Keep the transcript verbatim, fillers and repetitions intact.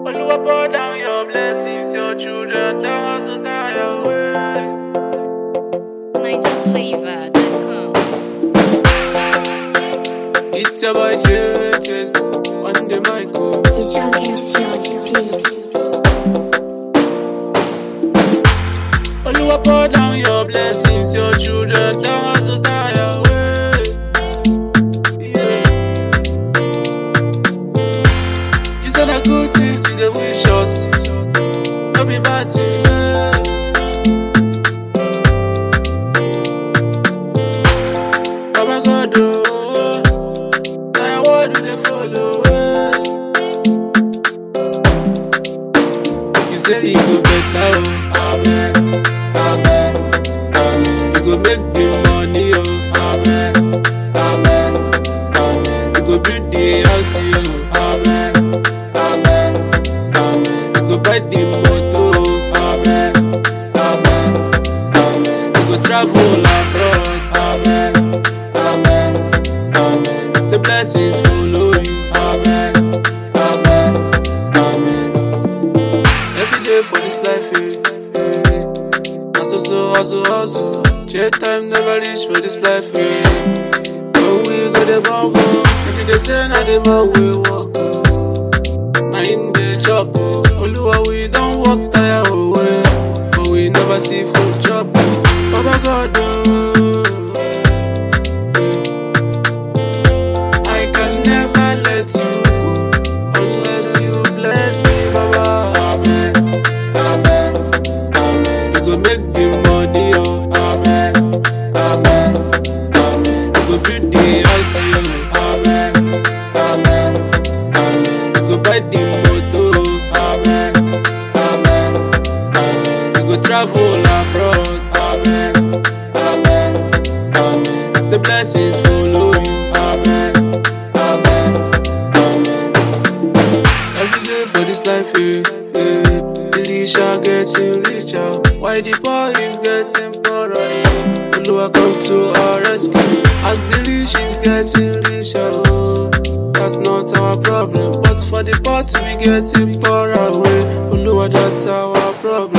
Oluwa pour down your blessings, your children don't hustle down your way. Niger Flavor dot com. It's your boy J-Test on the mic. Oh. It's your M C on the beat. Oluwa pour down your blessings, your children don't hustle down your way. Yeah. You said a good things, you dey wish us. No be bad things, eh. Baba God, oh, now your word do they follow, eh. You say you go better, oh, amen, amen, amen. You go make the money, oh, amen, amen, amen. You go build the house, oh, amen, amen, amen. You go buy the motor, oh, amen, amen, amen. You go travel abroad, amen, amen, amen. Say blessings follow you, amen, amen, amen. Every day for this life, eh, eh. Hustle, so hustle, hustle. J time never reach for this life, eh. When we go the bumble, if they say na the man we walk, oh. Na in the chop, oh. Oluwa we don't walk tire away, but we never see food chop. Baba God, oh. I can never let you go unless you bless me, Baba. Amen, amen, amen. You go make the money, oh, amen, amen, amen. You go build the house, oh, amen, amen, amen. You go buy the motor, oh, amen, amen, amen. You go travel abroad, amen, amen, amen. Say blessings follow you, amen, amen, amen. Every day for this life, eh, eh. The rich are getting richer, while the poor is getting poorer. Oluwa come to our rescue, as the rich is getting richer. Oh, that's not our problem, but for the poor to be getting poorer, way. Oluwa, that's our problem.